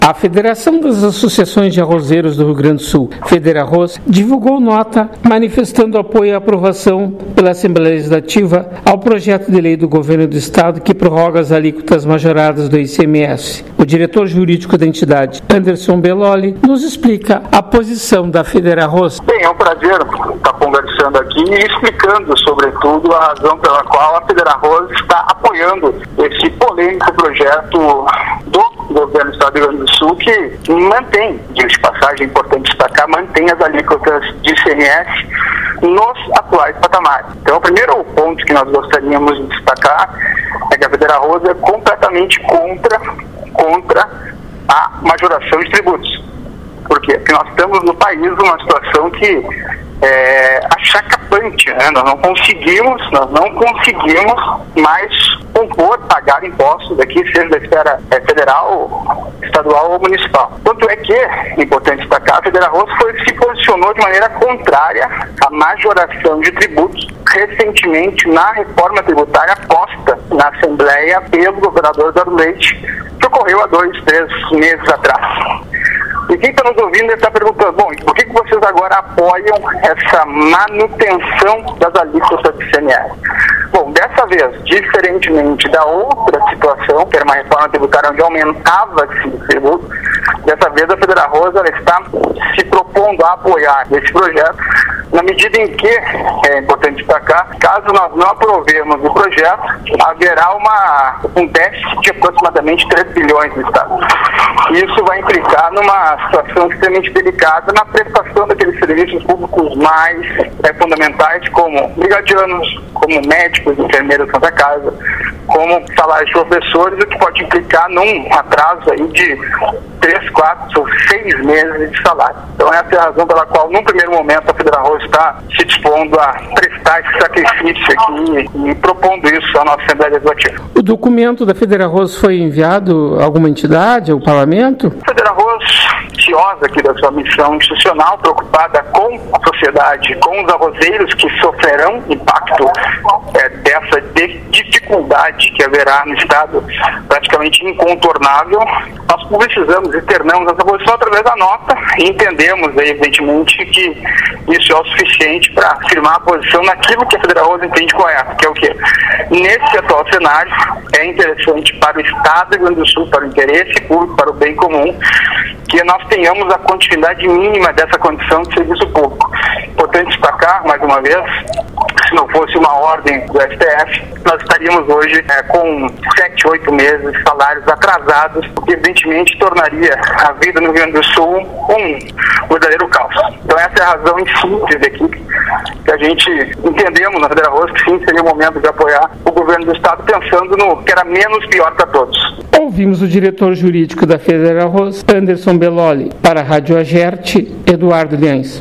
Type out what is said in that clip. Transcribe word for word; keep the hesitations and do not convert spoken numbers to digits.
A Federação das Associações de Arrozeiros do Rio Grande do Sul, Federarroz, divulgou nota manifestando apoio à aprovação pela Assembleia Legislativa ao projeto de lei do Governo do Estado que prorroga as alíquotas majoradas do I C M S. O diretor jurídico da entidade, Anderson Belloli, nos explica a posição da Federarroz. Bem, é um prazer estar conversando aqui e explicando, sobretudo, a razão pela qual a Federarroz está apoiando esse polêmico projeto do Governo do Estado do Rio Grande do Sul, que mantém, de passagem, é importante destacar, mantém as alíquotas de I C M S nos atuais patamares. Então, o primeiro ponto que nós gostaríamos de destacar é que a Federarroz é completamente contra, contra a majoração de tributos. Por quê? Porque nós estamos no país numa situação que é acachapante, né? Nós não conseguimos, nós não conseguimos mais compor, pagar impostos aqui, seja da esfera é, federal, estadual ou municipal. Tanto é que, é importante destacar, a Federarroz foi, se posicionou de maneira contrária à majoração de tributos recentemente na reforma tributária posta na Assembleia pelo governador Eduardo Leite, que ocorreu há dois, três meses atrás. E quem está nos ouvindo está perguntando, bom, por que, que vocês agora apoiam essa manutenção das alíquotas de I C M S? Bom, dessa vez, diferentemente da outra situação, que era uma reforma tributária onde aumentava-se o tributo, dessa vez a Federarroz ela está se propondo a apoiar esse projeto, na medida em que, é importante destacar, caso nós não aprovemos o projeto, haverá uma, um déficit de aproximadamente três bilhões no Estado. Isso vai implicar numa situação extremamente delicada na prestação daqueles serviços públicos mais é, fundamentais, como brigadianos, como médicos, enfermeiros da Santa Casa, como salários de professores, o que pode implicar num atraso aí de três, quatro ou seis meses de salário. Então essa é a razão pela qual, num primeiro momento, a Federarroz está se dispondo a prestar esse sacrifício aqui e propondo isso à nossa Assembleia Legislativa. O documento da Federarroz foi enviado a alguma entidade, ao Parlamento? A Federarroz, ciosa aqui da sua missão institucional, preocupada com a sociedade, com os arrozeiros que sofrerão impacto é, dessa de dificuldade que haverá no Estado praticamente incontornável, nós publicizamos e ternamos essa posição através da nota e entendemos, evidentemente, que isso é o suficiente para afirmar a posição naquilo que a Federarroz entende correto, que é o quê? Nesse atual cenário, é interessante para o Estado do Rio Grande do Sul, para o interesse público, para o bem comum, que nós tenhamos a continuidade mínima dessa condição de serviço público. Importante destacar, mais uma vez, se não fosse uma ordem do S T F, nós estaríamos hoje é, com sete, oito meses de salários atrasados, o que evidentemente tornaria a vida no Rio Grande do Sul um verdadeiro caos. Então essa é a razão em síntese aqui, que a gente entendemos na Federarroz que sim, seria o momento de apoiar o governo do Estado, pensando no que era menos pior para todos. Ouvimos o diretor jurídico da Federarroz, Anderson Belloli. Para a Rádio Agerte, Eduardo Liães.